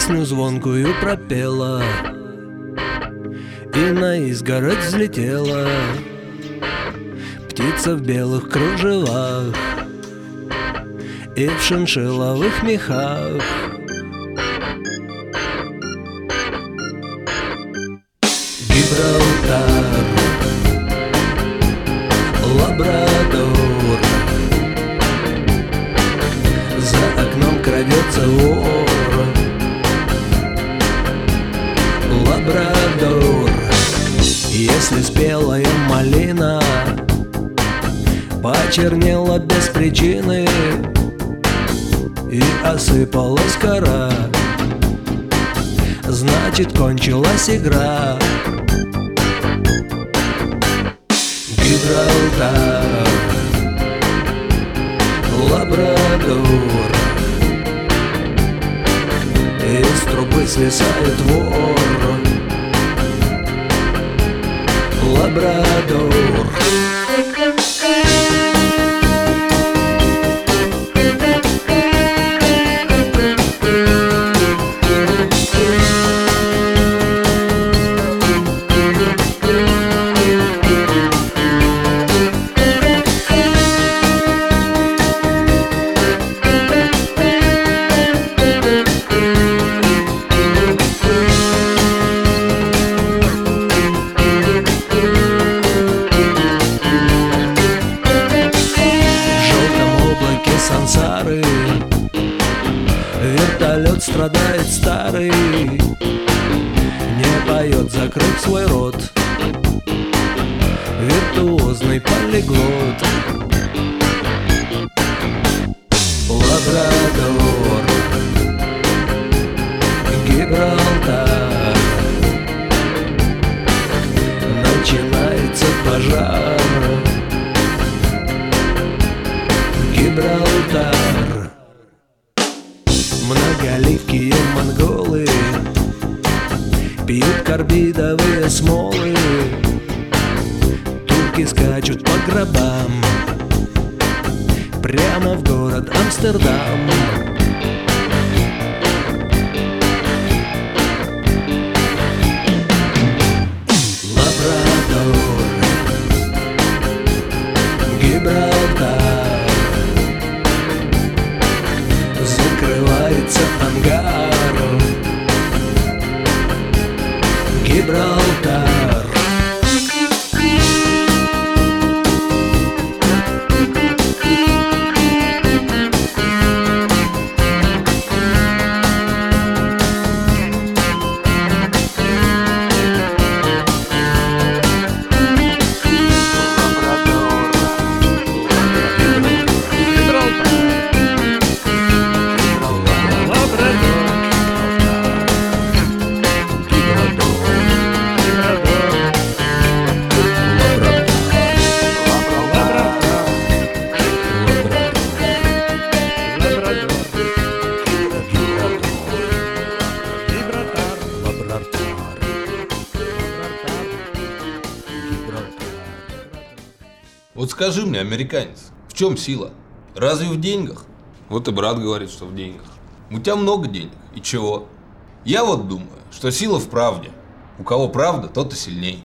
песню звонкую пропела и на изгородь взлетела птица в белых кружевах и в шиншилловых мехах. Гибралтар, Лабрадор, за окном крадется вор. Лабрадор, если спелая малина почернела без причины и осыпалась кора, значит, кончилась игра. Гибралтар, Лабрадор, из трубы свисает вор. Лабрадор. Сансары вертолет страдает старый, не поет, закрыт свой рот, виртуозный полиглот. Лабрадор, Гибралтар, начинается пожар. Гибралтар. Многоливкие монголы пьют карбидовые смолы, турки скачут по гробам прямо в город Амстердам. Лабрадор, Гибралтар, закрывается ангар. Гибралтар. Вот скажи мне, американец, в чем сила? Разве в деньгах? Вот и брат говорит, что в деньгах. У тебя много денег, и чего? Я вот думаю, что сила в правде. У кого правда, тот и сильней.